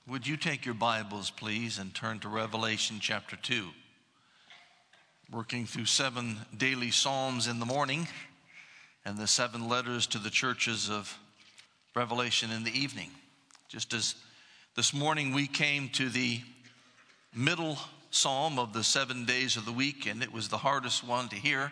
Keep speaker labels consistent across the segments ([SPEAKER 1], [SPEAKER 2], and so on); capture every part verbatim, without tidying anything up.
[SPEAKER 1] Would you take your Bibles, please, and turn to Revelation chapter two? Working through seven daily psalms in the morning and the seven letters to the churches of Revelation in the evening. Just as this morning we came to the middle psalm of the seven days of the week, and it was the hardest one to hear,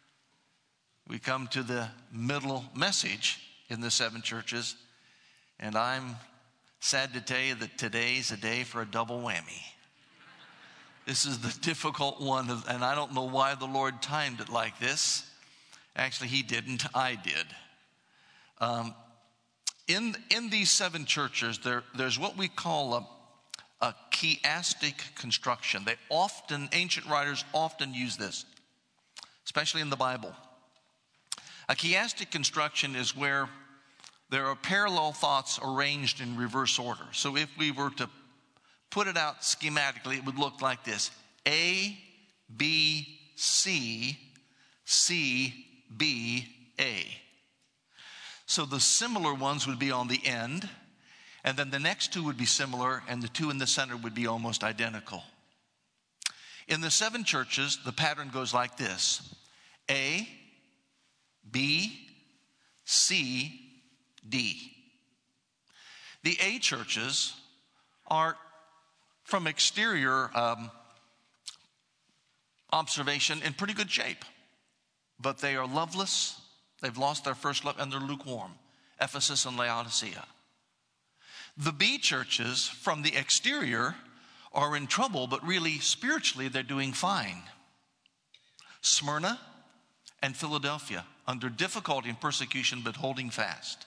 [SPEAKER 1] we come to the middle message in the seven churches, and I'm sad to tell you that today's a day for a double whammy. This is the difficult one, and I don't know why the Lord timed it like this. Actually, he didn't. I did. Um, in, in these seven churches, there, there's what we call a, a chiastic construction. They often, ancient writers often use this, especially in the Bible. A chiastic construction is where there are parallel thoughts arranged in reverse order. So if we were to put it out schematically, it would look like this: A, B, C, C, B, A. So the similar ones would be on the end, and then the next two would be similar, and the two in the center would be almost identical. In the seven churches, the pattern goes like this: A, B, C, D. The A churches are, from exterior um, observation, in pretty good shape. But they are loveless, they've lost their first love, and they're lukewarm. Ephesus and Laodicea. The B churches, from the exterior, are in trouble, but really, spiritually, they're doing fine. Smyrna and Philadelphia, under difficulty and persecution, but holding fast.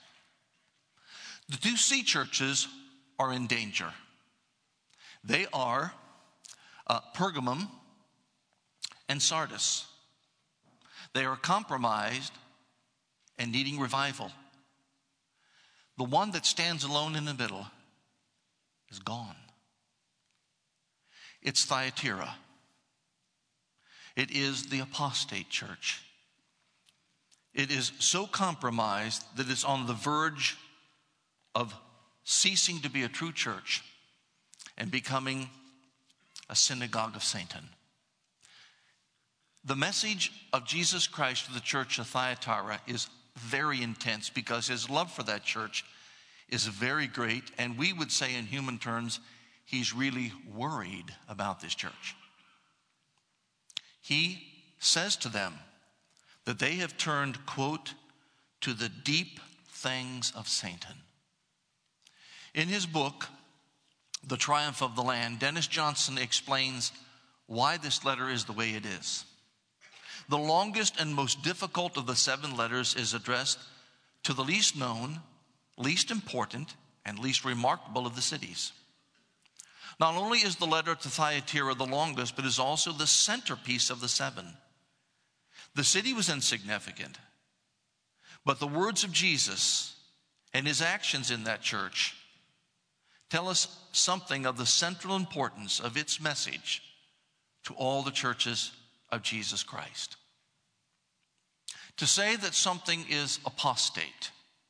[SPEAKER 1] The two C churches are in danger. They are uh, Pergamum and Sardis. They are compromised and needing revival. The one that stands alone in the middle is gone. It's Thyatira. It is the apostate church. It is so compromised that it's on the verge of ceasing to be a true church and becoming a synagogue of Satan. The message of Jesus Christ to the church of Thyatira is very intense because his love for that church is very great, and we would say in human terms, he's really worried about this church. He says to them that they have turned, quote, to the deep things of Satan. In his book, The Triumph of the Land, Dennis Johnson explains why this letter is the way it is. The longest and most difficult of the seven letters is addressed to the least known, least important, and least remarkable of the cities. Not only is the letter to Thyatira the longest, but is also the centerpiece of the seven. The city was insignificant, but the words of Jesus and his actions in that church tell us something of the central importance of its message to all the churches of Jesus Christ. To say that something is apostate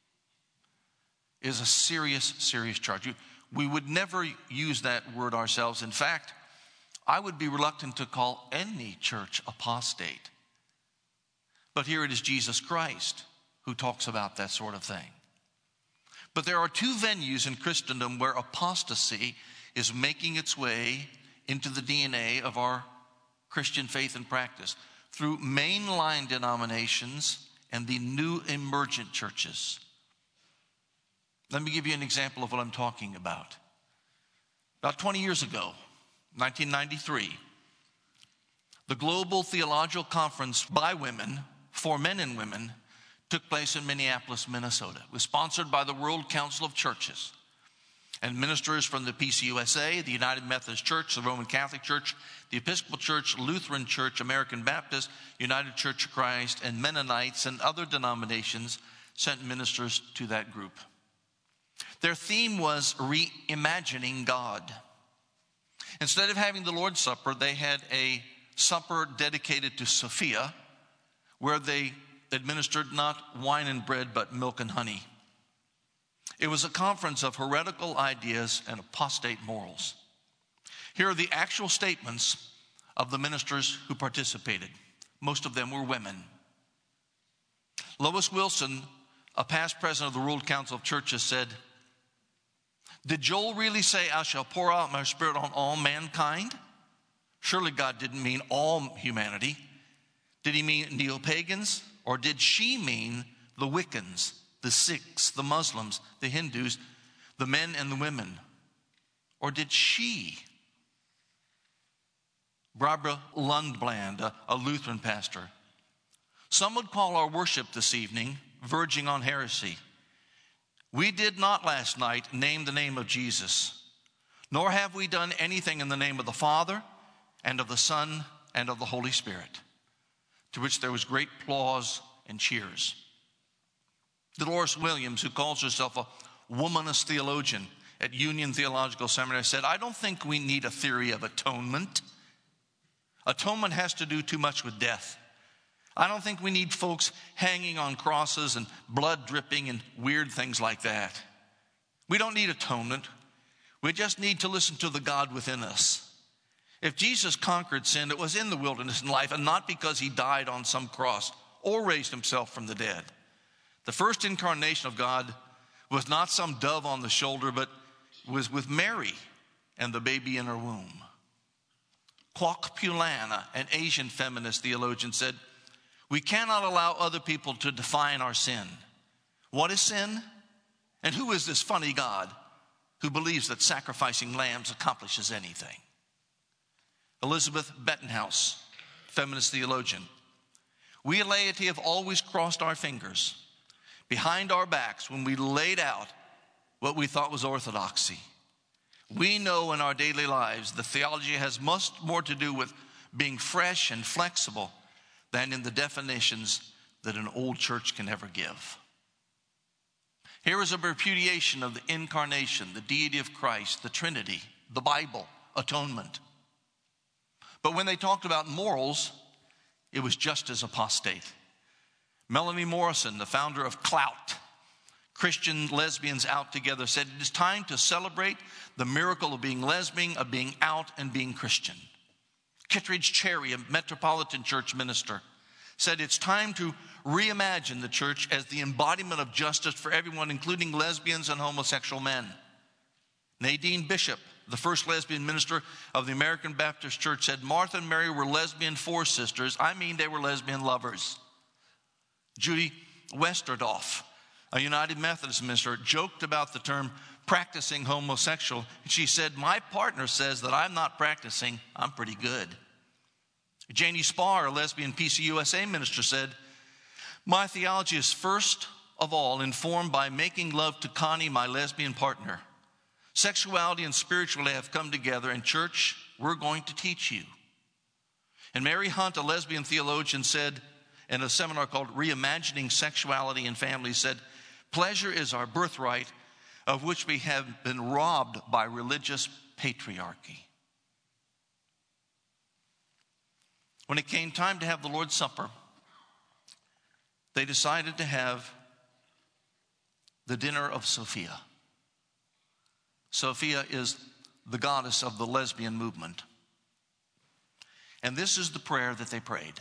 [SPEAKER 1] is a serious, serious charge. We would never use that word ourselves. In fact, I would be reluctant to call any church apostate. But here it is Jesus Christ who talks about that sort of thing. But there are two venues in Christendom where apostasy is making its way into the D N A of our Christian faith and practice through mainline denominations and the new emergent churches. Let me give you an example of what I'm talking about. About twenty years ago, nineteen ninety-three, the Global Theological Conference by women, for men and women, took place in Minneapolis, Minnesota. It was sponsored by the World Council of Churches. And ministers from the P C U S A, the United Methodist Church, the Roman Catholic Church, the Episcopal Church, Lutheran Church, American Baptist, United Church of Christ, and Mennonites and other denominations sent ministers to that group. Their theme was reimagining God. Instead of having the Lord's Supper, they had a supper dedicated to Sophia, where they administered not wine and bread, but milk and honey. It was a conference of heretical ideas and apostate morals. Here are the actual statements of the ministers who participated. Most of them were women. Lois Wilson, a past president of the World Council of Churches, said, "Did Joel really say, 'I shall pour out my spirit on all mankind'? Surely God didn't mean all humanity. Did he mean neo-pagans? Or did she mean the Wiccans, the Sikhs, the Muslims, the Hindus, the men and the women? Or did she?" Barbara Lundblad, a, a Lutheran pastor. "Some would call our worship this evening verging on heresy. We did not last night name the name of Jesus, nor have we done anything in the name of the Father and of the Son and of the Holy Spirit." To which there was great applause and cheers. Dolores Williams, who calls herself a womanist theologian at Union Theological Seminary, said, "I don't think we need a theory of atonement. Atonement has to do too much with death. I don't think we need folks hanging on crosses and blood dripping and weird things like that. We don't need atonement. We just need to listen to the God within us. If Jesus conquered sin, it was in the wilderness in life and not because he died on some cross or raised himself from the dead. The first incarnation of God was not some dove on the shoulder, but was with Mary and the baby in her womb." Kwok Pulana, an Asian feminist theologian, said, "We cannot allow other people to define our sin. What is sin? And who is this funny God who believes that sacrificing lambs accomplishes anything?" Elizabeth Bettenhouse, feminist theologian, "We laity have always crossed our fingers behind our backs when we laid out what we thought was orthodoxy. We know in our daily lives the theology has much more to do with being fresh and flexible than in the definitions that an old church can ever give." Here is a repudiation of the incarnation, the deity of Christ, the Trinity, the Bible, atonement. But when they talked about morals, it was just as apostate. Melanie Morrison, the founder of Clout, Christian Lesbians Out Together, said, "It is time to celebrate the miracle of being lesbian, of being out, and being Christian." Kittredge Cherry, a Metropolitan Church minister, said, "It's time to reimagine the church as the embodiment of justice for everyone, including lesbians and homosexual men." Nadine Bishop, the first lesbian minister of the American Baptist Church, said, "Martha and Mary were lesbian four sisters. I mean, they were lesbian lovers." Judy Westerdorf, a United Methodist minister, joked about the term practicing homosexual. She said, "My partner says that I'm not practicing. I'm pretty good." Janie Spar, a lesbian P C U S A minister, said, "My theology is first of all informed by making love to Connie, my lesbian partner. Sexuality and spirituality have come together, and church, we're going to teach you." And Mary Hunt, a lesbian theologian, said in a seminar called Reimagining Sexuality and Family, said, "Pleasure is our birthright, of which we have been robbed by religious patriarchy." When it came time to have the Lord's Supper, they decided to have the dinner of Sophia. Sophia is the goddess of the lesbian movement. And this is the prayer that they prayed.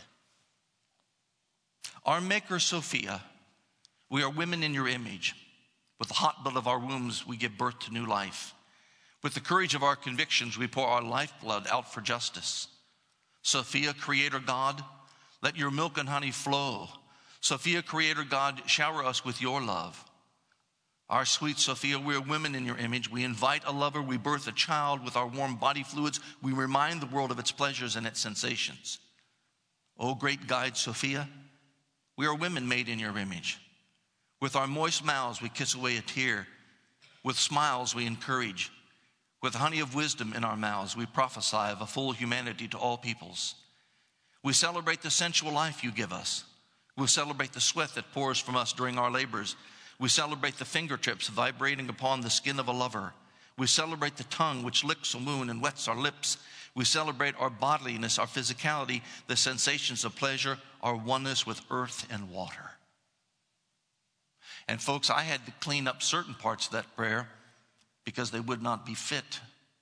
[SPEAKER 1] "Our Maker Sophia, we are women in your image. With the hot blood of our wombs, we give birth to new life. With the courage of our convictions, we pour our lifeblood out for justice. Sophia, Creator God, let your milk and honey flow. Sophia, Creator God, shower us with your love. Our sweet Sophia, we are women in your image. We invite a lover. We birth a child with our warm body fluids. We remind the world of its pleasures and its sensations. O great guide, Sophia, we are women made in your image. With our moist mouths, we kiss away a tear. With smiles, we encourage. With the honey of wisdom in our mouths, we prophesy of a full humanity to all peoples. We celebrate the sensual life you give us. We celebrate the sweat that pours from us during our labors. We celebrate the fingertips vibrating upon the skin of a lover. We celebrate the tongue which licks a wound and wets our lips. We celebrate our bodiliness, our physicality, the sensations of pleasure, our oneness with earth and water." And folks, I had to clean up certain parts of that prayer because they would not be fit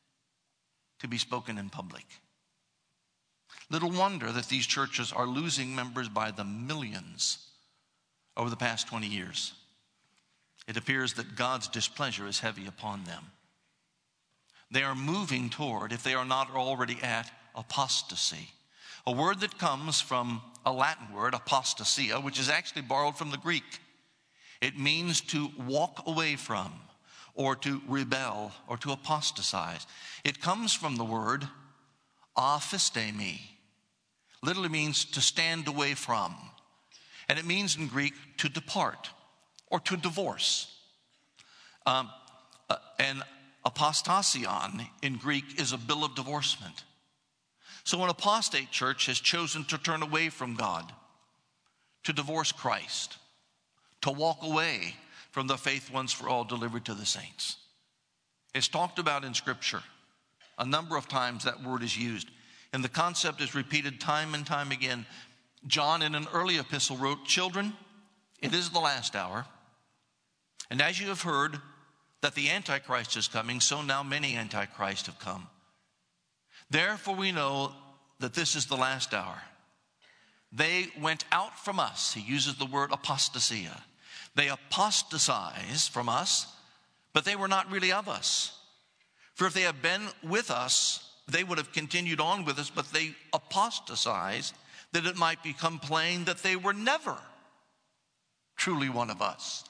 [SPEAKER 1] to be spoken in public. Little wonder that these churches are losing members by the millions over the past twenty years. It appears that God's displeasure is heavy upon them. They are moving toward, if they are not already at, apostasy. A word that comes from a Latin word, apostasia, which is actually borrowed from the Greek. It means to walk away from, or to rebel, or to apostatize. It comes from the word aphistemi. Literally means to stand away from. And it means in Greek to depart, or to divorce. Um, uh, and apostasion in Greek is a bill of divorcement. So an apostate church has chosen to turn away from God, to divorce Christ, to walk away from the faith once for all delivered to the saints. It's talked about in Scripture. A number of times that word is used. And the concept is repeated time and time again. John in an early epistle wrote, "Children, it is the last hour. And as you have heard that the Antichrist is coming, so now many Antichrists have come. Therefore we know that this is the last hour. They went out from us." He uses the word apostasia. They apostatized from us, but they were not really of us. For if they had been with us, they would have continued on with us, but they apostatized that it might become plain that they were never truly one of us.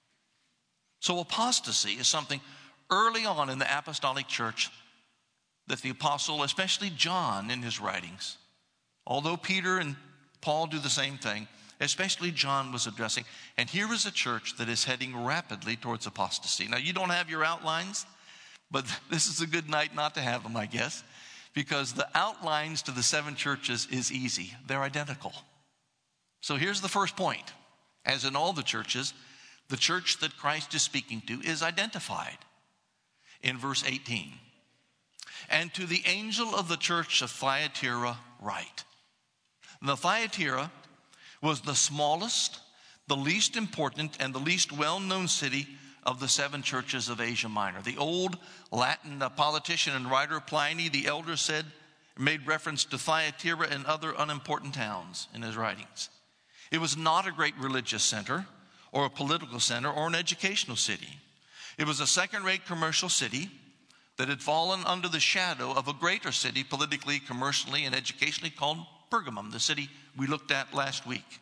[SPEAKER 1] So apostasy is something early on in the apostolic church that the apostle, especially John in his writings, although Peter and Paul do the same thing, especially John was addressing. And here is a church that is heading rapidly towards apostasy. Now, you don't have your outlines, but this is a good night not to have them, I guess, because the outlines to the seven churches is easy. They're identical. So here's the first point. As in all the churches, the church that Christ is speaking to is identified in verse eighteen. "And to the angel of the church of Thyatira write." Now, Thyatira was the smallest, the least important, and the least well-known city of the seven churches of Asia Minor. The old Latin politician and writer Pliny the Elder said, made reference to Thyatira and other unimportant towns in his writings. It was not a great religious center, or a political center, or an educational city. It was a second-rate commercial city that had fallen under the shadow of a greater city, politically, commercially, and educationally, called Pergamum, the city we looked at last week.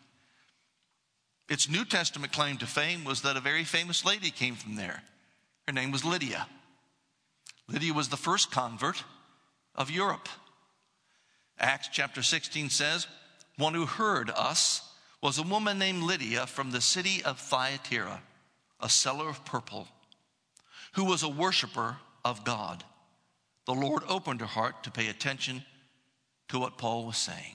[SPEAKER 1] Its New Testament claim to fame was that a very famous lady came from there. Her name was Lydia. Lydia was the first convert of Europe. Acts chapter sixteen says, "One who heard us was a woman named Lydia from the city of Thyatira, a seller of purple, who was a worshiper of God. The Lord opened her heart to pay attention to what Paul was saying."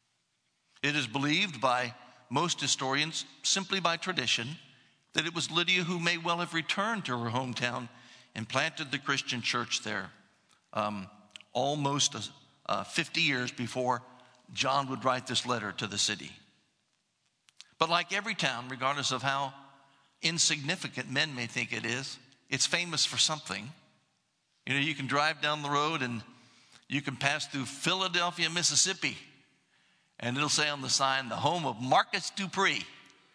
[SPEAKER 1] It is believed by most historians, simply by tradition, that it was Lydia who may well have returned to her hometown and planted the Christian church there um, almost uh, fifty years before John would write this letter to the city. But like every town, regardless of how insignificant men may think it is, it's famous for something. You know, you can drive down the road and you can pass through Philadelphia, Mississippi, and it'll say on the sign, "The home of Marcus Dupree."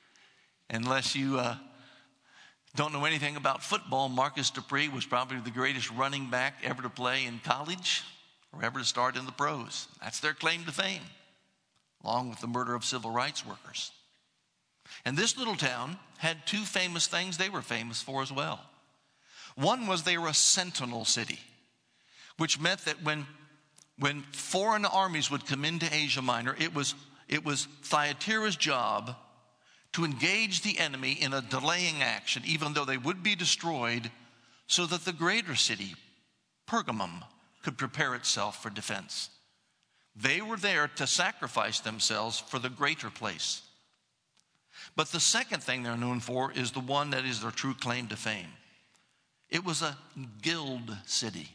[SPEAKER 1] Unless you uh, don't know anything about football, Marcus Dupree was probably the greatest running back ever to play in college or ever to start in the pros. That's their claim to fame, along with the murder of civil rights workers. And this little town had two famous things they were famous for as well. One was they were a sentinel city, which meant that when, when foreign armies would come into Asia Minor, it was, it was Thyatira's job to engage the enemy in a delaying action, even though they would be destroyed, so that the greater city, Pergamum, could prepare itself for defense. They were there to sacrifice themselves for the greater place. But the second thing they're known for is the one that is their true claim to fame. It was a guild city.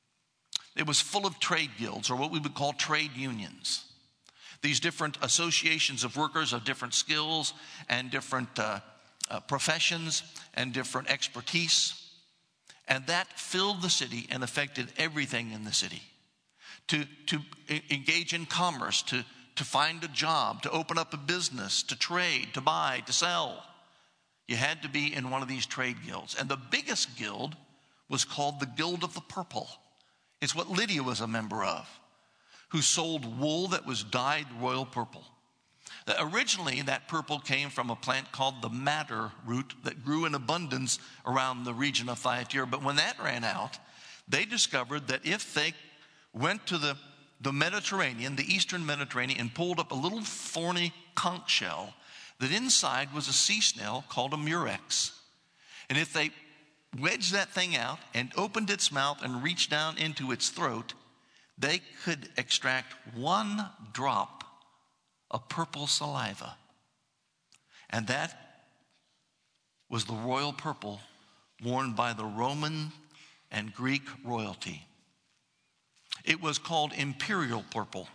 [SPEAKER 1] It was full of trade guilds, or what we would call trade unions. These different associations of workers of different skills and different uh, uh, professions and different expertise. And that filled the city and affected everything in the city. To, to engage in commerce, to, to find a job, to open up a business, to trade, to buy, to sell. You had to be in one of these trade guilds. And the biggest guild was called the Guild of the Purple. It's what Lydia was a member of, who sold wool that was dyed royal purple. Originally, that purple came from a plant called the madder root that grew in abundance around the region of Thyatira. But when that ran out, they discovered that if they went to the, the Mediterranean, the eastern Mediterranean, and pulled up a little thorny conch shell, that inside was a sea snail called a murex. And if they wedged that thing out and opened its mouth and reached down into its throat, they could extract one drop of purple saliva. And that was the royal purple worn by the Roman and Greek royalty. It was called imperial purple.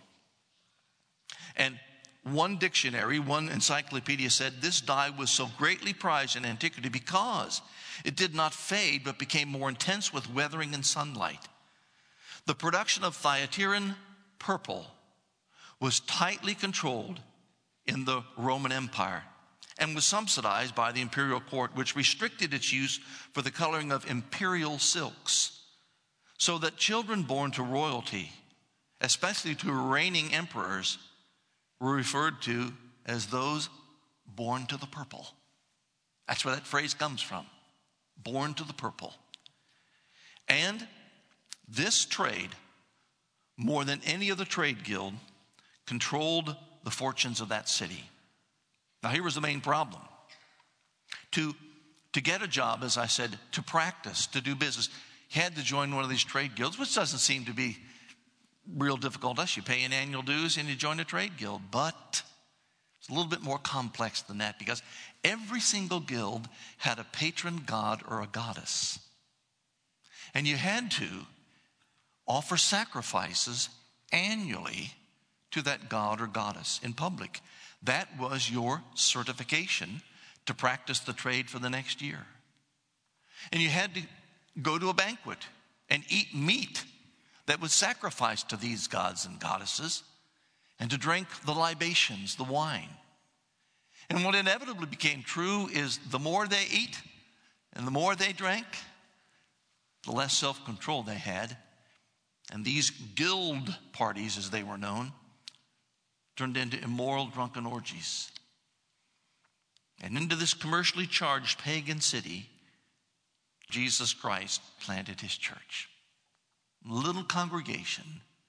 [SPEAKER 1] And one dictionary, one encyclopedia said this dye was so greatly prized in antiquity because it did not fade but became more intense with weathering and sunlight. The production of Thyatiran purple was tightly controlled in the Roman Empire and was subsidized by the imperial court, which restricted its use for the coloring of imperial silks, so that children born to royalty, especially to reigning emperors, were referred to as those born to the purple. That's where that phrase comes from, born to the purple. And this trade, more than any other trade guild, controlled the fortunes of that city. Now here was the main problem. To, to get a job, as I said, to practice, to do business, you had to join one of these trade guilds, which doesn't seem to be real difficult to us. You pay an annual dues and you join a trade guild. But it's a little bit more complex than that, because every single guild had a patron god or a goddess. And you had to offer sacrifices annually to that god or goddess in public. That was your certification to practice the trade for the next year. And you had to go to a banquet and eat meat that was sacrificed to these gods and goddesses, and to drink the libations, the wine. And what inevitably became true is the more they ate and the more they drank, the less self-control they had. And these guild parties, as they were known, turned into immoral, drunken orgies. And into this commercially charged pagan city, Jesus Christ planted his church. A little congregation,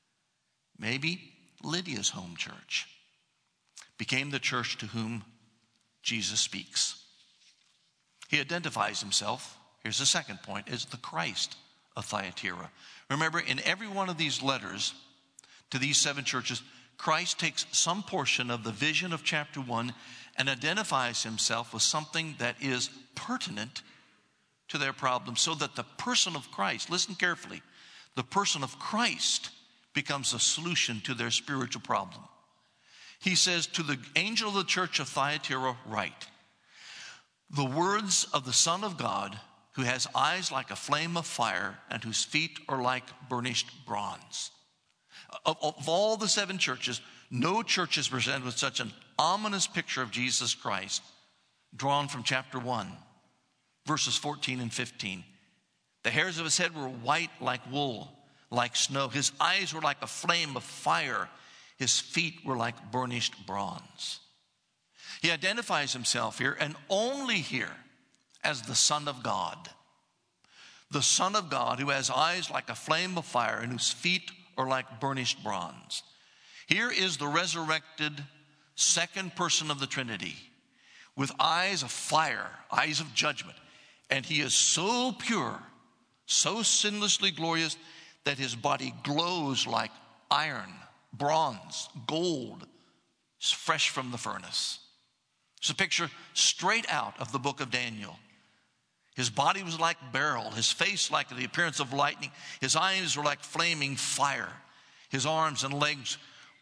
[SPEAKER 1] maybe Lydia's home church, became the church to whom Jesus speaks. He identifies himself, here's the second point, as the Christ of Thyatira. Remember, in every one of these letters to these seven churches, Christ takes some portion of the vision of chapter one and identifies himself with something that is pertinent to their problem, so that the person of Christ, listen carefully, the person of Christ becomes a solution to their spiritual problem. He says, to the angel of the church of Thyatira write, the words of the Son of God, who has eyes like a flame of fire and whose feet are like burnished bronze. Of, of all the seven churches, no church is presented with such an ominous picture of Jesus Christ, drawn from chapter one, verses fourteen and fifteen. The hairs of his head were white like wool, like snow. His eyes were like a flame of fire. His feet were like burnished bronze. He identifies himself here, and only here, as the Son of God. The Son of God, who has eyes like a flame of fire and whose feet are like burnished bronze. Here is the resurrected second person of the Trinity with eyes of fire, eyes of judgment. And he is so pure, so sinlessly glorious, that his body glows like iron, bronze, gold, fresh from the furnace. It's a picture straight out of the book of Daniel. His body was like beryl, his face like the appearance of lightning, his eyes were like flaming fire, his arms and legs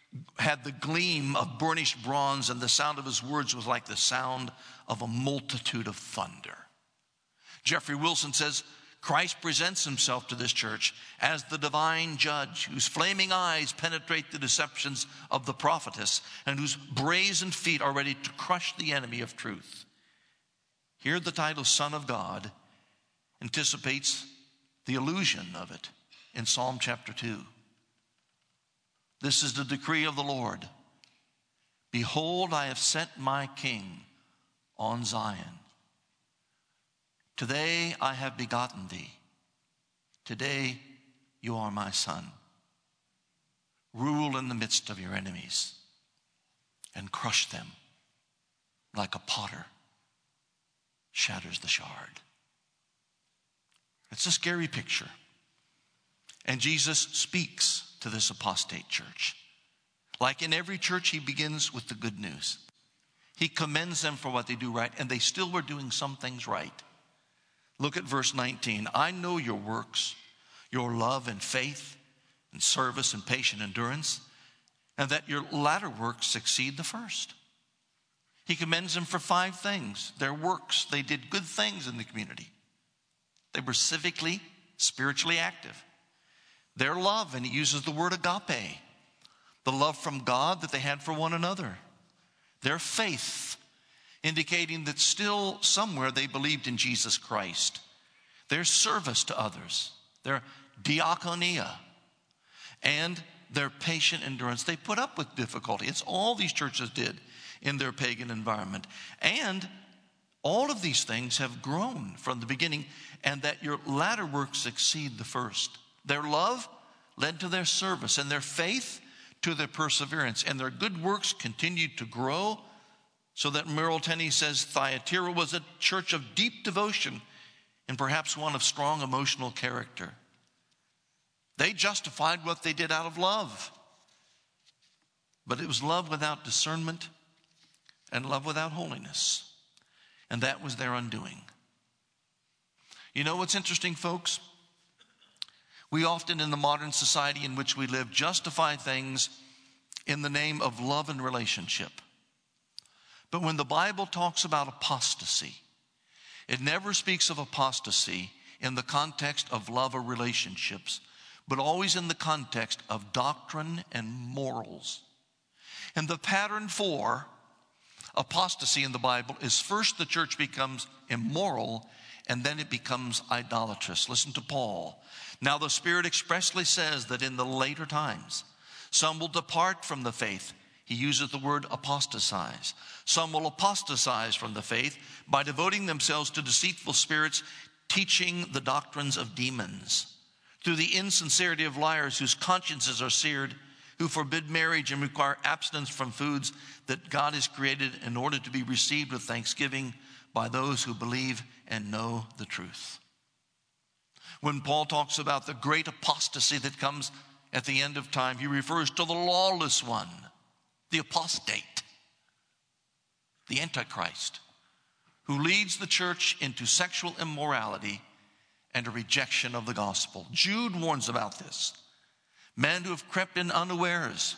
[SPEAKER 1] had the gleam of burnished bronze, and the sound of his words was like the sound of a multitude of thunder. Jeffrey Wilson says, Christ presents himself to this church as the divine judge whose flaming eyes penetrate the deceptions of the prophetess and whose brazen feet are ready to crush the enemy of truth. Here the title Son of God anticipates the illusion of it in Psalm chapter two. This is the decree of the Lord. Behold, I have set my king on Zion. Today I have begotten thee. Today you are my son. Rule in the midst of your enemies and crush them like a potter shatters the shard. It's a scary picture. And Jesus speaks to this apostate church. Like in every church, he begins with the good news. He commends them for what they do right, and they still were doing some things right. Look at verse nineteen. I know your works, your love and faith and service and patient endurance, and that your latter works exceed the first. He commends them for five things. Their works, they did good things in the community. They were civically, spiritually active. Their love, and he uses the word agape, the love from God that they had for one another. Their faith, indicating that still somewhere they believed in Jesus Christ. Their service to others, their diakonia, and their patient endurance. They put up with difficulty. It's all these churches did in their pagan environment. And all of these things have grown from the beginning, and that your latter works exceed the first. Their love led to their service, and their faith to their perseverance, and their good works continued to grow, so that Merrill Tenney says Thyatira was a church of deep devotion and perhaps one of strong emotional character. They justified what they did out of love. But it was love without discernment and love without holiness. And that was their undoing. You know what's interesting, folks? We often in the modern society in which we live justify things in the name of love and relationship. But when the Bible talks about apostasy, it never speaks of apostasy in the context of love or relationships, but always in the context of doctrine and morals. And the pattern for apostasy in the Bible is first the church becomes immoral, and then it becomes idolatrous. Listen to Paul. Now the Spirit expressly says that in the later times, some will depart from the faith. He uses the word apostatize. Some will apostatize from the faith by devoting themselves to deceitful spirits, teaching the doctrines of demons. Through the insincerity of liars whose consciences are seared, who forbid marriage and require abstinence from foods that God has created in order to be received with thanksgiving by those who believe and know the truth. When Paul talks about the great apostasy that comes at the end of time, he refers to the lawless one, the apostate, the Antichrist, who leads the church into sexual immorality and a rejection of the gospel. Jude warns about this. Men who have crept in unawares,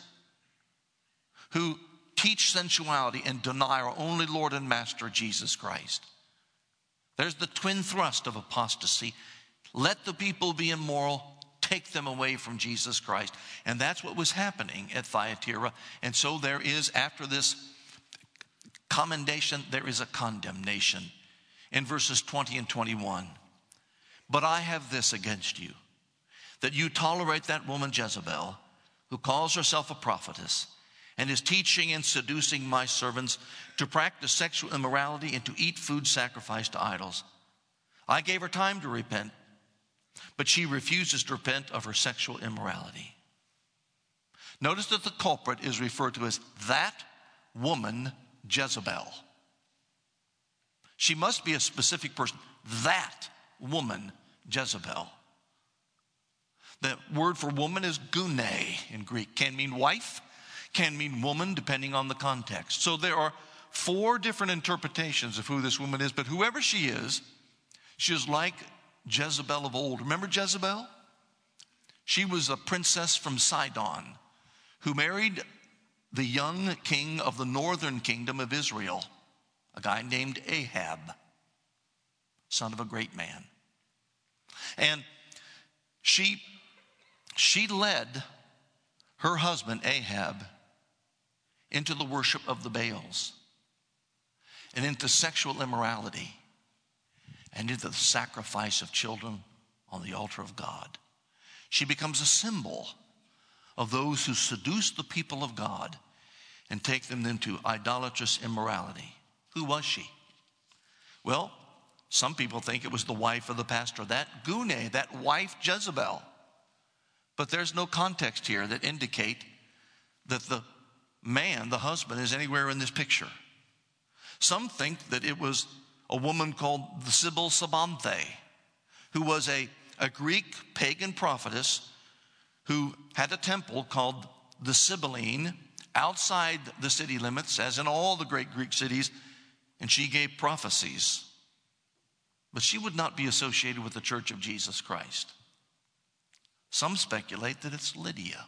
[SPEAKER 1] who teach sensuality and deny our only Lord and Master, Jesus Christ. There's the twin thrust of apostasy. Let the people be immoral, take them away from Jesus Christ. And that's what was happening at Thyatira. And so there is, after this commendation, there is a condemnation in verses twenty and twenty-one. But I have this against you, that you tolerate that woman Jezebel, who calls herself a prophetess, and is teaching and seducing my servants to practice sexual immorality and to eat food sacrificed to idols. I gave her time to repent, but she refuses to repent of her sexual immorality. Notice that the culprit is referred to as that woman Jezebel. She must be a specific person. That woman Jezebel. The word for woman is gune in Greek. Can mean wife, can mean woman, depending on the context. So there are four different interpretations of who this woman is, but whoever she is, she is like Jezebel of old. Remember Jezebel? She was a princess from Sidon who married the young king of the northern kingdom of Israel, a guy named Ahab, son of a great man. And she, she led her husband Ahab into the worship of the Baals and into sexual immorality and into the sacrifice of children on the altar of God. She becomes a symbol of those who seduce the people of God and take them into idolatrous immorality. Who was she? Well, some people think it was the wife of the pastor, that Gune, that wife Jezebel. But there's no context here that indicate that the man, the husband, is anywhere in this picture. Some think that it was a woman called the Sibyl Sabanthe, who was a, a Greek pagan prophetess who had a temple called the Sibylline outside the city limits, as in all the great Greek cities, and she gave prophecies. But she would not be associated with the Church of Jesus Christ. Some speculate that it's Lydia.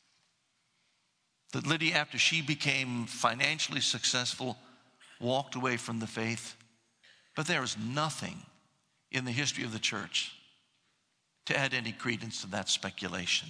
[SPEAKER 1] That Lydia, after she became financially successful, walked away from the faith. But there is nothing in the history of the church to add any credence to that speculation.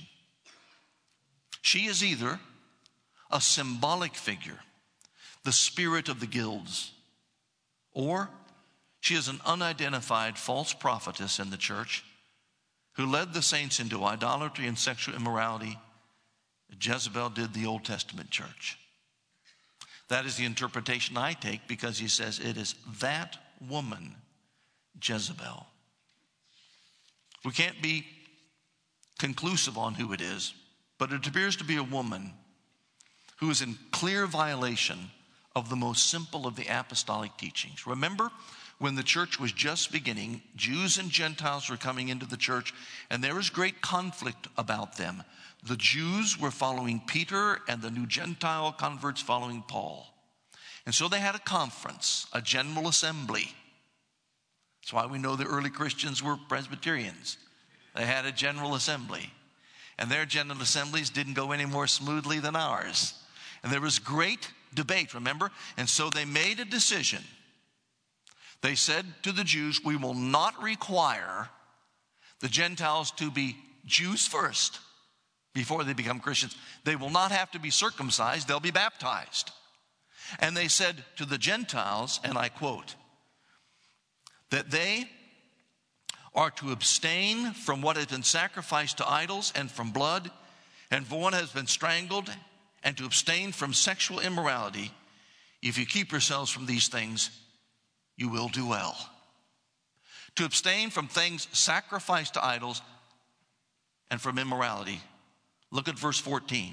[SPEAKER 1] She is either a symbolic figure, the spirit of the guilds, or she is an unidentified false prophetess in the church who led the saints into idolatry and sexual immorality. Jezebel did the Old Testament church. That is the interpretation I take, because he says it is that woman, Jezebel. We can't be conclusive on who it is, but it appears to be a woman who is in clear violation of the most simple of the apostolic teachings. Remember, when the church was just beginning, Jews and Gentiles were coming into the church, and there was great conflict about them. The Jews were following Peter, and the new Gentile converts following Paul. And so they had a conference, a general assembly. That's why we know the early Christians were Presbyterians. They had a general assembly. And their general assemblies didn't go any more smoothly than ours. And there was great debate, remember? And so they made a decision. They said to the Jews, we will not require the Gentiles to be Jews first before they become Christians. They will not have to be circumcised, they'll be baptized. And they said to the Gentiles, and I quote, that they are to abstain from what has been sacrificed to idols and from blood, and for what has been strangled, and to abstain from sexual immorality. If you keep yourselves from these things, you will do well. To abstain from things sacrificed to idols and from immorality. Look at verse fourteen.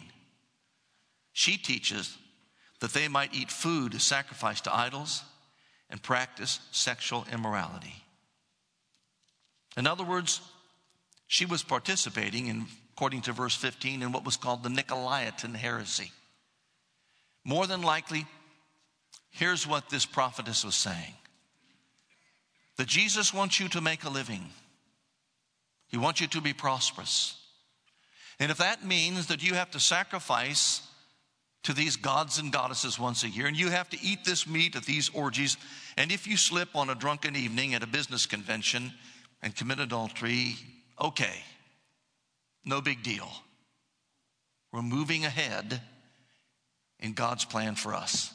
[SPEAKER 1] She teaches that they might eat food sacrificed to idols and practice sexual immorality. In other words, she was participating in, according to verse fifteen, in what was called the Nicolaitan heresy. More than likely, here's what this prophetess was saying. That Jesus wants you to make a living. He wants you to be prosperous. And if that means that you have to sacrifice to these gods and goddesses once a year, and you have to eat this meat at these orgies, and if you slip on a drunken evening at a business convention and commit adultery, okay, no big deal. We're moving ahead in God's plan for us.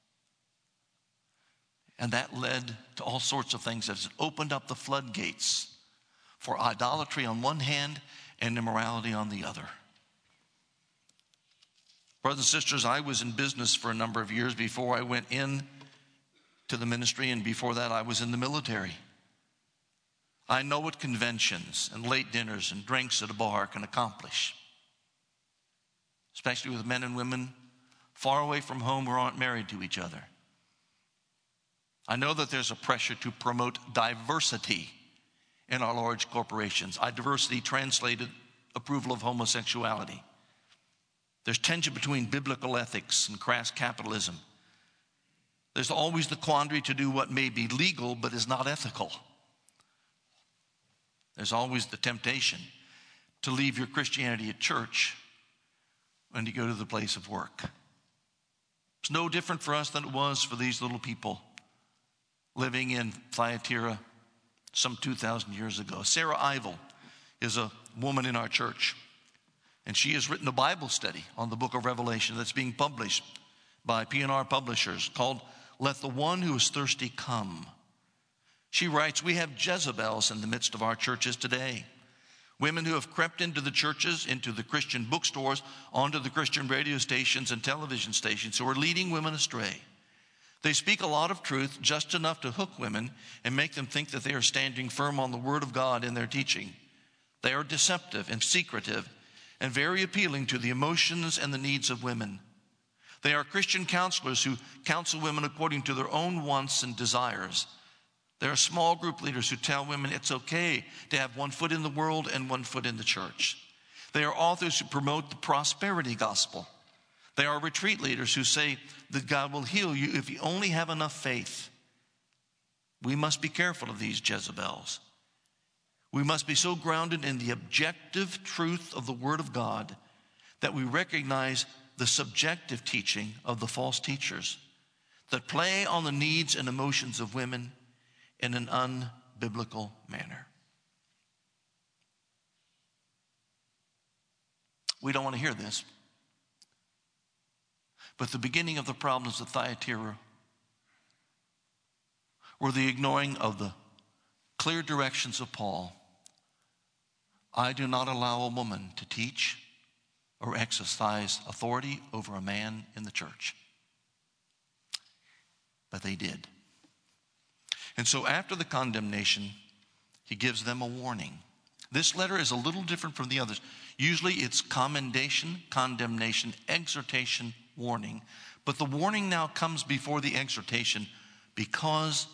[SPEAKER 1] And that led to all sorts of things as it opened up the floodgates for idolatry on one hand and immorality on the other. Brothers and sisters, I was in business for a number of years before I went in to the ministry, and before that I was in the military. I know what conventions and late dinners and drinks at a bar can accomplish, especially with men and women far away from home who aren't married to each other. I know that there's a pressure to promote diversity in our large corporations. I diversity translated approval of homosexuality. There's tension between biblical ethics and crass capitalism. There's always the quandary to do what may be legal but is not ethical. There's always the temptation to leave your Christianity at church when you go to the place of work. It's no different for us than it was for these little people living in Thyatira some two thousand years ago. Sarah Ivel is a woman in our church, and she has written a Bible study on the book of Revelation that's being published by P and R Publishers called Let the One Who is Thirsty Come. She writes, we have Jezebels in the midst of our churches today. Women who have crept into the churches, into the Christian bookstores, onto the Christian radio stations and television stations, who are leading women astray. They speak a lot of truth, just enough to hook women and make them think that they are standing firm on the Word of God in their teaching. They are deceptive and secretive and very appealing to the emotions and the needs of women. They are Christian counselors who counsel women according to their own wants and desires. There are small group leaders who tell women it's okay to have one foot in the world and one foot in the church. They are authors who promote the prosperity gospel. They are retreat leaders who say that God will heal you if you only have enough faith. We must be careful of these Jezebels. We must be so grounded in the objective truth of the Word of God that we recognize the subjective teaching of the false teachers that play on the needs and emotions of women in an unbiblical manner. We don't want to hear this. But the beginning of the problems of Thyatira were the ignoring of the clear directions of Paul. I do not allow a woman to teach or exercise authority over a man in the church. But they did. And so after the condemnation, he gives them a warning. This letter is a little different from the others. Usually it's commendation, condemnation, exhortation, warning. But the warning now comes before the exhortation because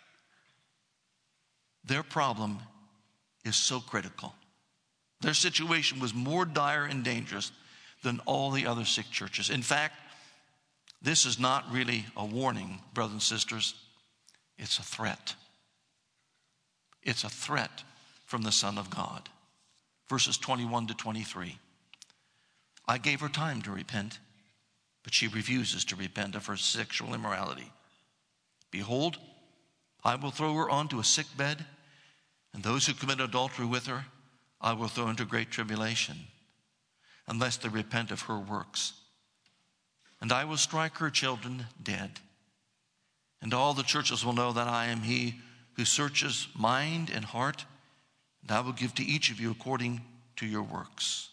[SPEAKER 1] their problem is so critical. Their situation was more dire and dangerous than all the other sick churches. In fact, this is not really a warning, brothers and sisters. It's a threat. It's a threat from the Son of God. Verses twenty-one to twenty-three. I gave her time to repent, but she refuses to repent of her sexual immorality. Behold, I will throw her onto a sick bed, and those who commit adultery with her I will throw into great tribulation, unless they repent of her works. And I will strike her children dead. And all the churches will know that I am he who searches mind and heart, and I will give to each of you according to your works.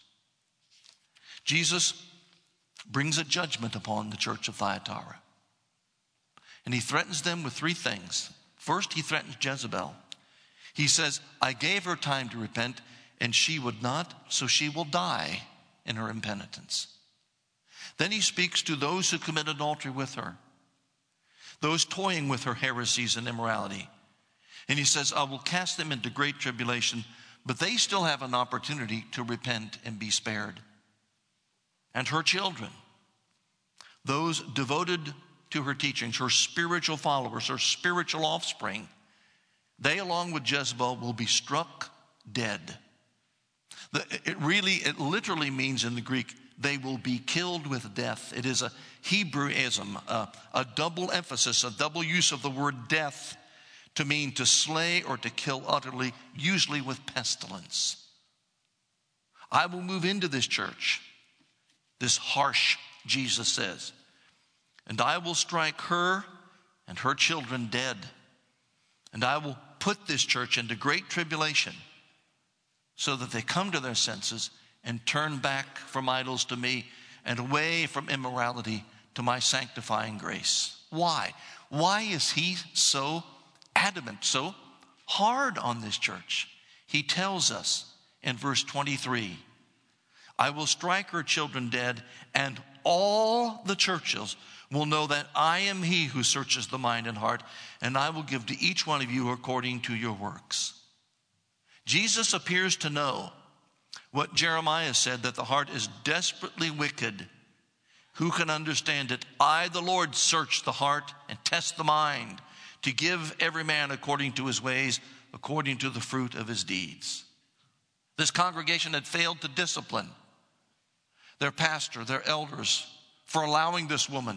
[SPEAKER 1] Jesus brings a judgment upon the church of Thyatira. And he threatens them with three things. First, he threatens Jezebel. He says, I gave her time to repent, and she would not, so she will die in her impenitence. Then he speaks to those who commit adultery with her, those toying with her heresies and immorality. And he says, I will cast them into great tribulation, but they still have an opportunity to repent and be spared. And her children, those devoted to her teachings, her spiritual followers, her spiritual offspring, they, along with Jezebel, will be struck dead. The, it really, it literally means in the Greek, they will be killed with death. It is a Hebrewism, a, a double emphasis, a double use of the word death to mean to slay or to kill utterly, usually with pestilence. I will move into this church, this harsh, Jesus says, and I will strike her and her children dead. And I will put this church into great tribulation so that they come to their senses and turn back from idols to me and away from immorality to my sanctifying grace. Why? Why is he so adamant, so hard on this church? He tells us in verse twenty-three, I will strike her children dead, and all the churches will know that I am he who searches the mind and heart, and I will give to each one of you according to your works. Jesus appears to know what Jeremiah said, that the heart is desperately wicked. Who can understand it? I, the Lord, search the heart and test the mind to give every man according to his ways, according to the fruit of his deeds. This congregation had failed to discipline their pastor, their elders, for allowing this woman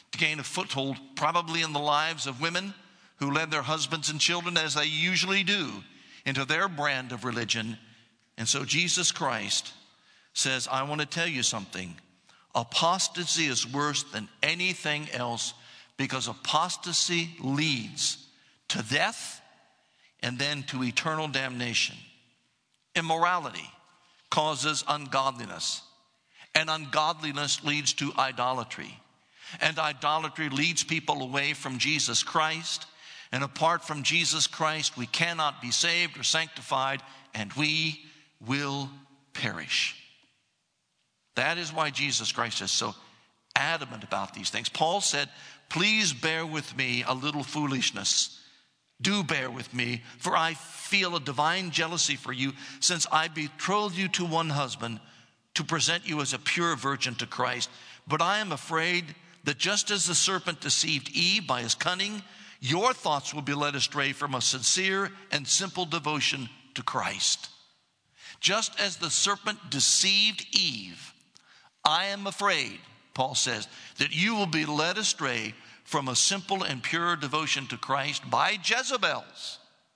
[SPEAKER 1] to gain a foothold probably in the lives of women who led their husbands and children, as they usually do, into their brand of religion. And so Jesus Christ says, I want to tell you something. Apostasy is worse than anything else, because apostasy leads to death and then to eternal damnation. Immorality causes ungodliness, and ungodliness leads to idolatry. And idolatry leads people away from Jesus Christ. And apart from Jesus Christ, we cannot be saved or sanctified, and we will perish. That is why Jesus Christ is so adamant about these things. Paul said, please bear with me a little foolishness. Do bear with me, for I feel a divine jealousy for you, since I betrothed you to one husband to present you as a pure virgin to Christ. But I am afraid that just as the serpent deceived Eve by his cunning, your thoughts will be led astray from a sincere and simple devotion to Christ. Just as the serpent deceived Eve, I am afraid, Paul says, that you will be led astray from a simple and pure devotion to Christ by Jezebels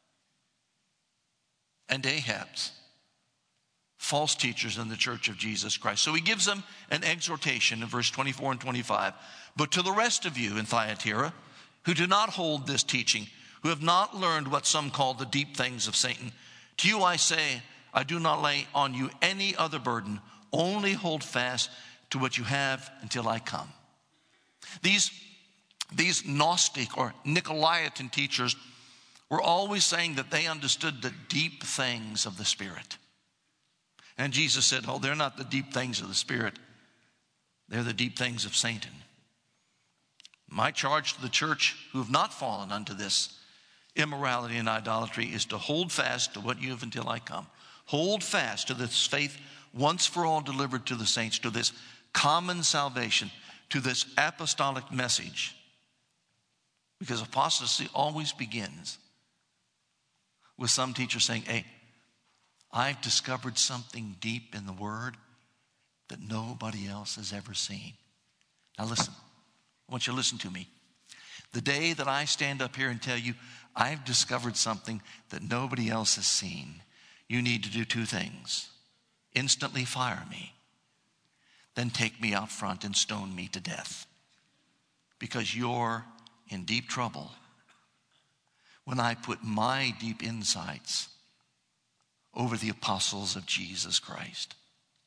[SPEAKER 1] and Ahabs, false teachers in the church of Jesus Christ. So he gives them an exhortation in verse twenty-four and twenty-five. But to the rest of you in Thyatira, who do not hold this teaching, who have not learned what some call the deep things of Satan, to you I say, I do not lay on you any other burden, only hold fast to what you have until I come. These, these Gnostic or Nicolaitan teachers were always saying that they understood the deep things of the Spirit. And Jesus said, oh, they're not the deep things of the Spirit. They're the deep things of Satan. My charge to the church who have not fallen unto this immorality and idolatry is to hold fast to what you have until I come. Hold fast to this faith once for all delivered to the saints, to this common salvation, to this apostolic message. Because apostasy always begins with some teacher saying, hey, I've discovered something deep in the Word that nobody else has ever seen. Now listen, I want you to listen to me. The day that I stand up here and tell you, I've discovered something that nobody else has seen, you need to do two things. Instantly fire me, then take me out front and stone me to death. Because you're in deep trouble when I put my deep insights over the apostles of Jesus Christ.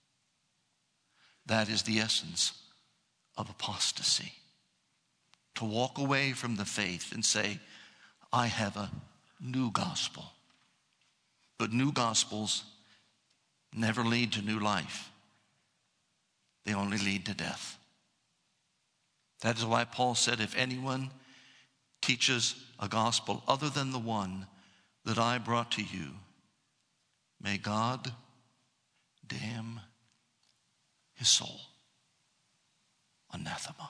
[SPEAKER 1] That is the essence of apostasy. To walk away from the faith and say, I have a new gospel. But new gospels never lead to new life. They only lead to death. That is why Paul said, if anyone teaches a gospel other than the one that I brought to you, may God damn his soul. Anathema.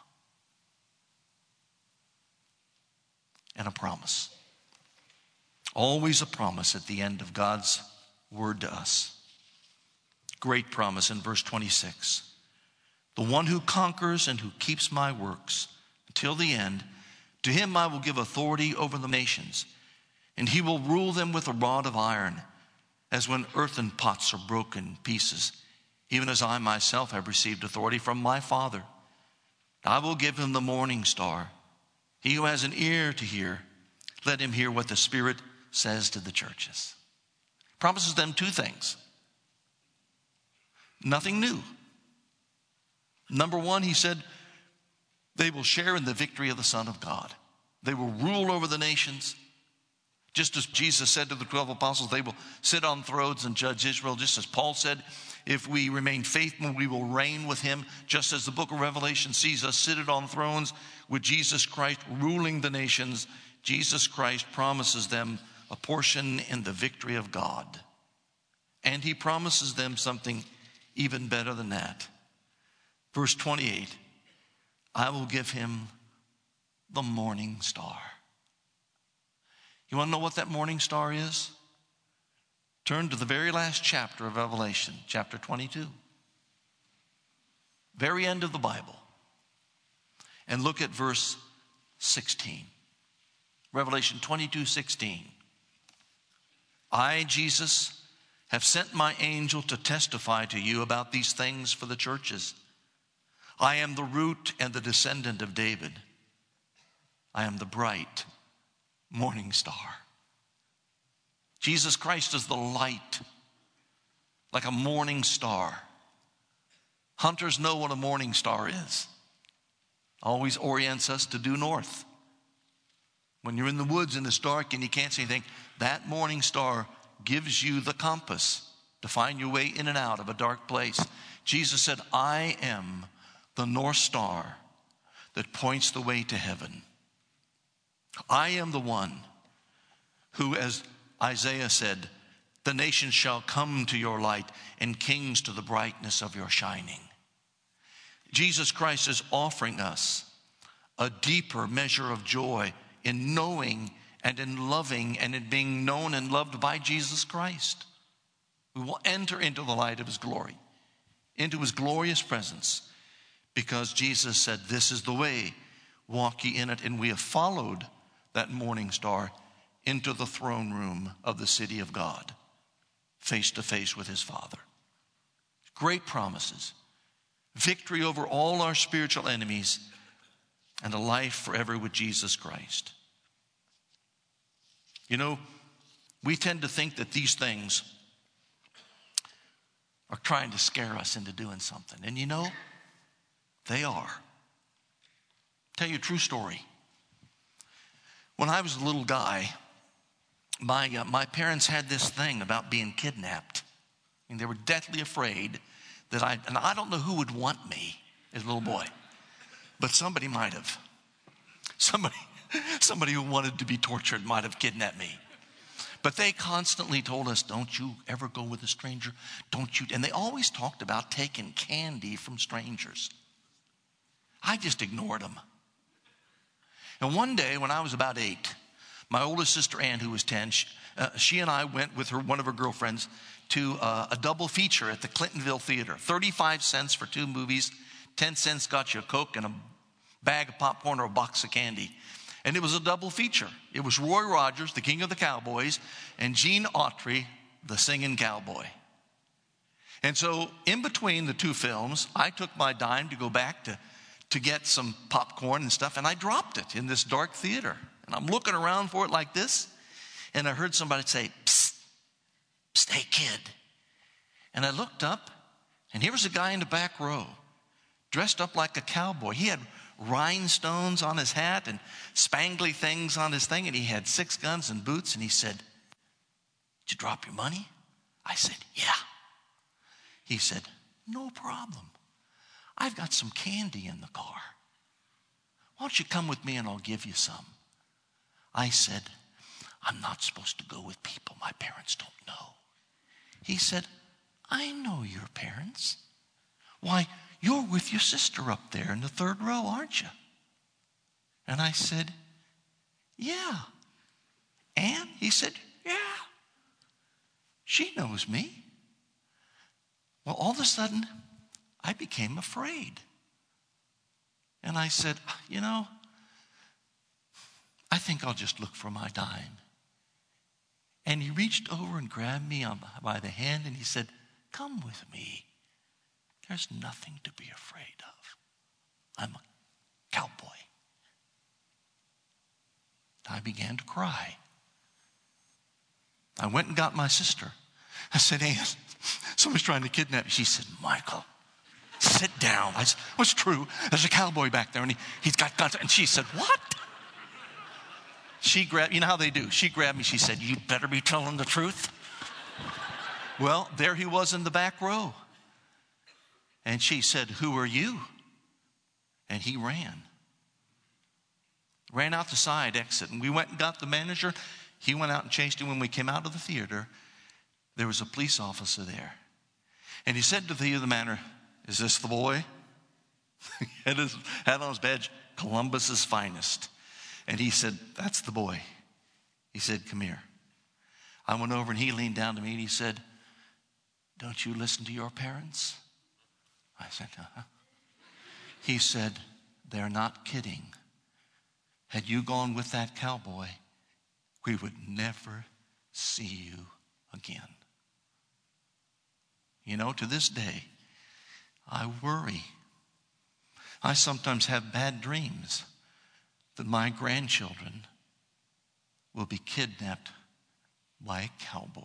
[SPEAKER 1] And a promise. Always a promise at the end of God's word to us. Great promise in verse twenty-six. The one who conquers and who keeps my works until the end, to him I will give authority over the nations, and he will rule them with a rod of iron, as when earthen pots are broken in pieces, even as I myself have received authority from my Father. I will give him the morning star. He who has an ear to hear, let him hear what the Spirit says to the churches. Promises them two things. Nothing new. Number one, he said, they will share in the victory of the Son of God. They will rule over the nations. Just as Jesus said to the twelve apostles, they will sit on thrones and judge Israel. Just as Paul said, if we remain faithful, we will reign with him. Just as the book of Revelation sees us seated on thrones with Jesus Christ ruling the nations, Jesus Christ promises them a portion in the victory of God. And he promises them something even better than that. Verse twenty-eight, I will give him the morning star. You want to know what that morning star is? Turn to the very last chapter of Revelation, chapter twenty-two. Very end of the Bible. And look at verse sixteen. Revelation twenty-two sixteen. I, Jesus, have sent my angel to testify to you about these things for the churches. I am the root and the descendant of David. I am the bright morning star. Jesus Christ is the light, like a morning star. Hunters know what a morning star is. Always orients us to due north. When you're in the woods and it's dark and you can't see anything, that morning star gives you the compass to find your way in and out of a dark place. Jesus said, I am the North Star that points the way to heaven. I am the one who, as Isaiah said, the nations shall come to your light and kings to the brightness of your shining. Jesus Christ is offering us a deeper measure of joy in knowing and in loving and in being known and loved by Jesus Christ. We will enter into the light of his glory, into his glorious presence, because Jesus said, this is the way, walk ye in it. And we have followed that morning star into the throne room of the city of God, face to face with his Father. Great promises, victory over all our spiritual enemies, and a life forever with Jesus Christ. You know, we tend to think that these things are trying to scare us into doing something. And you know, they are. Tell you a true story. When I was a little guy, my, uh, my parents had this thing about being kidnapped. I mean, they were deathly afraid that I, and I don't know who would want me as a little boy, but somebody might have. Somebody, somebody who wanted to be tortured might have kidnapped me. But they constantly told us, don't you ever go with a stranger. Don't you? And they always talked about taking candy from strangers. I just ignored them. And one day when I was about eight, my oldest sister Ann, who was ten, she, uh, she and I went with her, one of her girlfriends, to uh, a double feature at the Clintonville Theater. thirty-five cents for two movies. ten cents got you a Coke and a bag of popcorn or a box of candy. And it was a double feature. It was Roy Rogers, the King of the Cowboys, and Gene Autry, the singing cowboy. And so in between the two films, I took my dime to go back to, to get some popcorn and stuff, and I dropped it in this dark theater. And I'm looking around for it like this, and I heard somebody say, psst, psst, hey kid. And I looked up, and here was a guy in the back row, dressed up like a cowboy. He had rhinestones on his hat and spangly things on his thing, and he had six guns and boots, and he said, did you drop your money? I said, yeah. He said, no problem. I've got some candy in the car. Why don't you come with me and I'll give you some? I said, I'm not supposed to go with people my parents don't know. He said, I know your parents. Why, you're with your sister up there in the third row, aren't you? And I said, yeah. And he said, yeah. She knows me. Well, all of a sudden, I became afraid. And I said, you know, I think I'll just look for my dime. And he reached over and grabbed me on, by the hand, and he said, come with me. There's nothing to be afraid of. I'm a cowboy. I began to cry. I went and got my sister. I said, Ann, somebody's trying to kidnap you. She said, Michael, sit down. I said, what's true? There's a cowboy back there, and he, he's got guns. And she said, what? She grabbed, you know how they do. She grabbed me. She said, you better be telling the truth. Well, there he was in the back row. And she said, who are you? And he ran. Ran out the side exit. And we went and got the manager. He went out and chased him. When we came out of the theater, there was a police officer there. And he said to the other man, is this the boy? He had, his, had on his badge, Columbus's finest. And he said, that's the boy. He said, come here. I went over and he leaned down to me and he said, don't you listen to your parents? I said, uh-huh. He said, they're not kidding. Had you gone with that cowboy, we would never see you again. You know, to this day, I worry. I sometimes have bad dreams that my grandchildren will be kidnapped by a cowboy.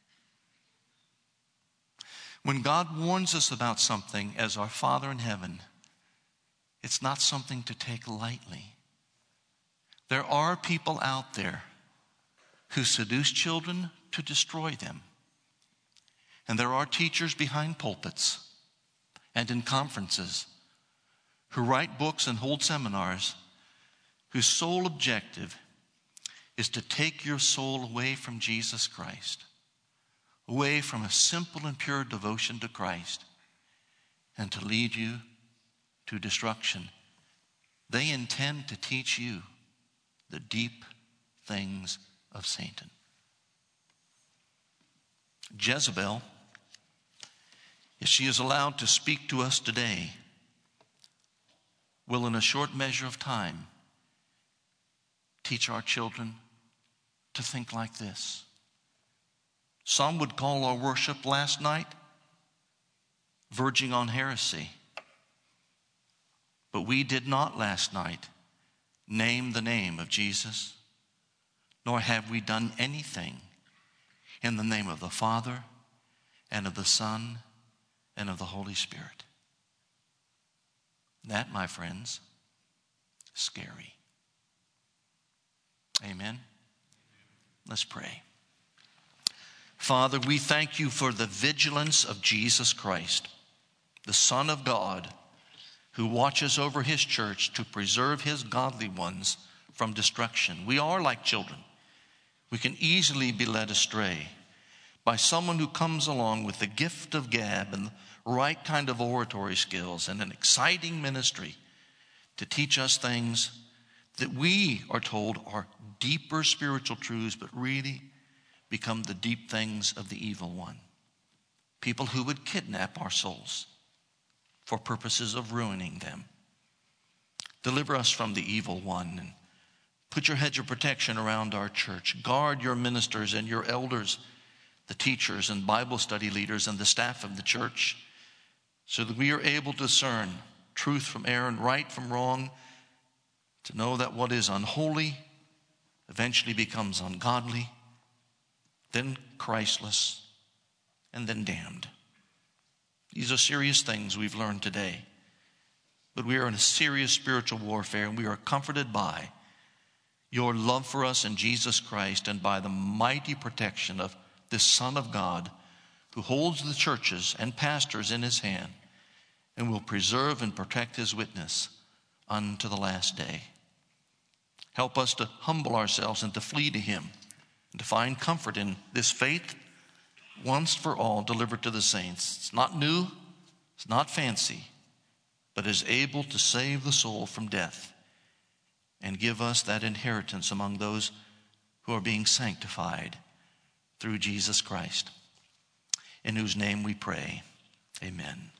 [SPEAKER 1] When God warns us about something as our Father in heaven, it's not something to take lightly. There are people out there who seduce children to destroy them. And there are teachers behind pulpits and in conferences who write books and hold seminars whose sole objective is to take your soul away from Jesus Christ, away from a simple and pure devotion to Christ, and to lead you to destruction. They intend to teach you the deep things of Satan. Jezebel, if she is allowed to speak to us today, will in a short measure of time teach our children to think like this. Some would call our worship last night verging on heresy. But we did not last night name the name of Jesus, nor have we done anything in the name of the Father and of the Son and of the Holy Spirit. That, my friends, is scary. Amen. Let's pray. Father, we thank you for the vigilance of Jesus Christ, the Son of God, who watches over his church to preserve his godly ones from destruction. We are like children. We can easily be led astray by someone who comes along with the gift of gab and the right kind of oratory skills and an exciting ministry to teach us things that we are told are deeper spiritual truths, but really become the deep things of the evil one. People who would kidnap our souls for purposes of ruining them. Deliver us from the evil one and put your hedge of protection around our church. Guard your ministers and your elders, the teachers and Bible study leaders and the staff of the church, so that we are able to discern truth from error and right from wrong, to know that what is unholy eventually becomes ungodly, then Christless, and then damned. These are serious things we've learned today. But we are in a serious spiritual warfare, and we are comforted by your love for us in Jesus Christ and by the mighty protection of this Son of God who holds the churches and pastors in his hand and will preserve and protect his witness unto the last day. Help us to humble ourselves and to flee to him and to find comfort in this faith once for all delivered to the saints. It's not new, it's not fancy, but is able to save the soul from death and give us that inheritance among those who are being sanctified through Jesus Christ, in whose name we pray. Amen.